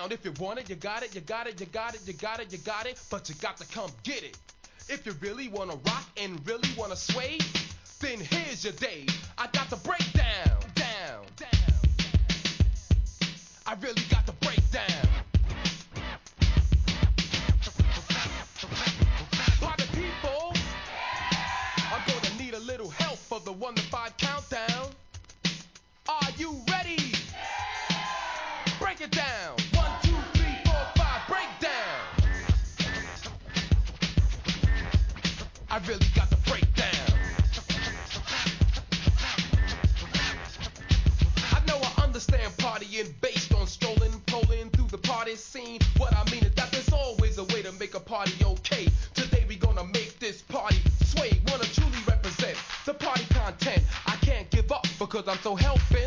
down. If you want it, you got it, you got it, you got it, you got it, you got it, but you got to come get it. If you really wanna rock and really wanna sway, then here's your day. I got the breakdown, down, down. I really got the breakdown. Party people, I'm gonna need a little help for the 1 to 5 countdown. Are you ready? Break it down. 1, 2, 3, 4, 5. Breakdown. I really got the breakdown. I know I understand partying based on strolling, pulling through the party scene. What I mean is that there's always a way to make a party okay. Today we gonna make this party sway. Wanna truly represent the party content. I can't give up because I'm so hell-bent